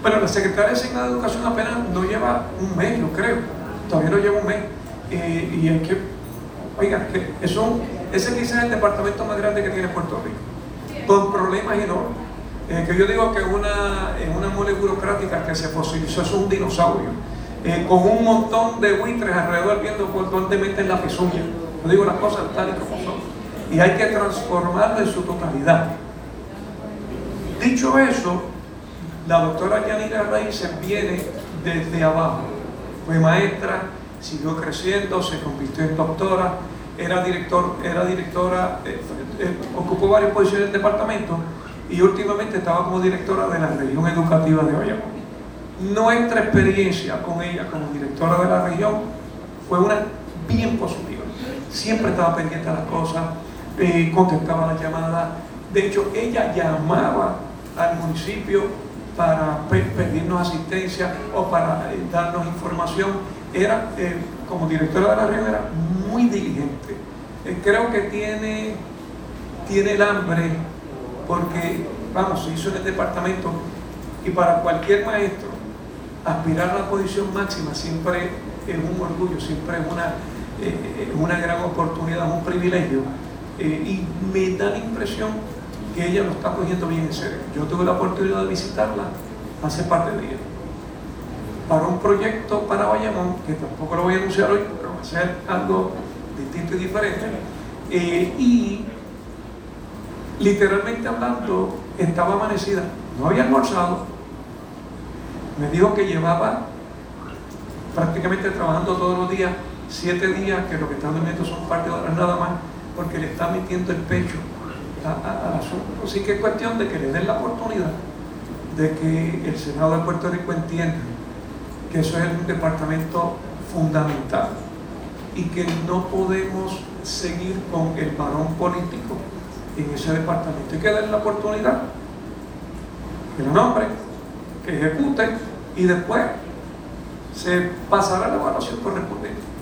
Bueno, la secretaria de Educación apenas no lleva un mes, yo creo, todavía no lleva un mes, y es que, oigan, que ese quizás es el departamento más grande que tiene Puerto Rico, con problemas enormes, que yo digo que es una mole burocrática que se fosilizó, eso es un dinosaurio, con un montón de buitres alrededor viendo por dónde meten la pezuña. Yo digo las cosas tal y como son, y hay que transformarlo en su totalidad. Dicho eso, la doctora Yanira Raíces viene desde abajo. Fue maestra, siguió creciendo, se convirtió en doctora, era directora, ocupó varias posiciones del departamento y últimamente estaba como directora de la región educativa de Bayamón. Nuestra experiencia con ella como directora de la región fue una bien positiva. Siempre estaba pendiente de las cosas, contestaba las llamadas. De hecho, ella llamaba al municipio para pedirnos asistencia o para darnos información. Era, como directora de la región, era muy diligente. Creo que tiene el hambre, porque, vamos, se hizo en el departamento, y para cualquier maestro aspirar a la posición máxima siempre es un orgullo, siempre es una gran oportunidad, un privilegio, y me da la impresión que ella lo está cogiendo bien en serio. Yo tuve la oportunidad de visitarla hace par de días para un proyecto para Bayamón, que tampoco lo voy a anunciar hoy, pero va a ser algo distinto y diferente, y literalmente hablando, estaba amanecida, no había almorzado, me dijo que llevaba prácticamente trabajando todos los días, 7 días, que lo que está durmiendo son un par de horas nada más, porque le está metiendo el pecho al asunto. Así que es cuestión de que le den la oportunidad, de que el Senado de Puerto Rico entienda que eso es un departamento fundamental y que no podemos seguir con el varón político en ese departamento. Hay que darle la oportunidad, que lo nombre, que ejecute, y después se pasará la evaluación correspondiente.